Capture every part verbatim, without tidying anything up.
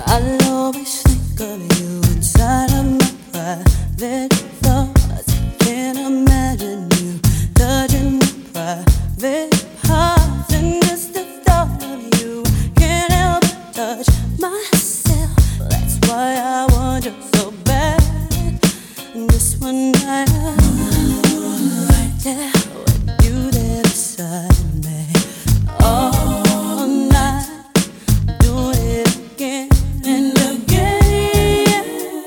I'll always think of you inside of my private thoughts. Can't imagine you touching my private parts. And just the thought of you can't help but touch myself. That's why I want you so bad. And just one night, right there with you there beside me. All night, doing it again and again.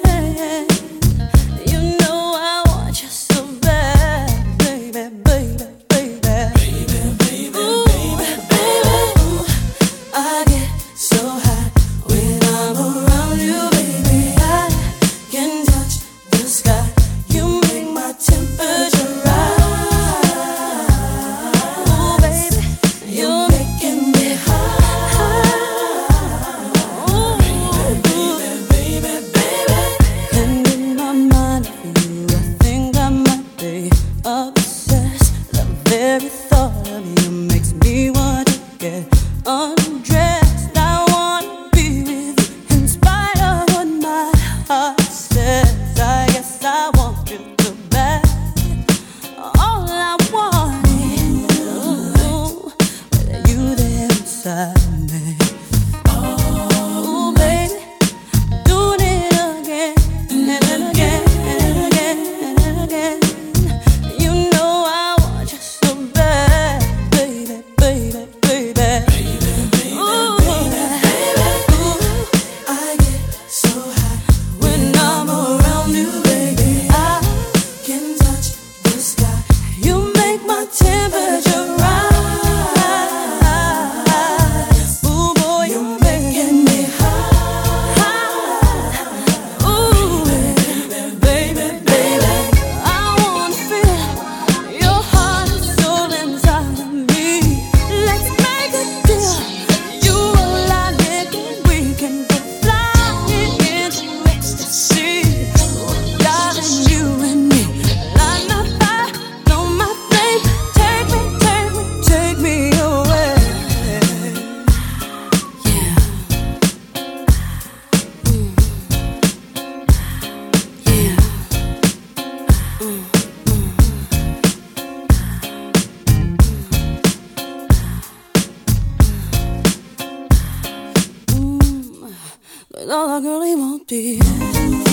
You know I want you so bad, baby, baby, baby, baby, baby, ooh, baby, baby. Ooh, I get so high when I'm around you, baby. I can touch the sky. You make my temperature rise. Ooh, baby, you're making me high. Ooh, baby, baby, baby. And in my mind of you, I think I might be obsessed. The very thought of you makes me want to get undressed. I wanna be with you in spite of what my heart says. I guess I want you so bad. All I want is ooh, with you there inside me. Ooh, baby, doing it again and again and again and again. You know I want you so bad, baby, baby, baby. Ooh, ooh, I get so high when I'm around you, baby. I can touch the sky. You make my temperature rise. Ooh, boy, you're making me high. Ooh, baby, baby, baby. I wanna feel your heart and soul inside of me. Let's make a deal. You will I get and we can go flying into ecstasy. Darling, you and me, light my fire, blow my flame. Take me, take me, take me away. Yeah. Mm. Yeah. Mm, mm. Mm. But all I really want is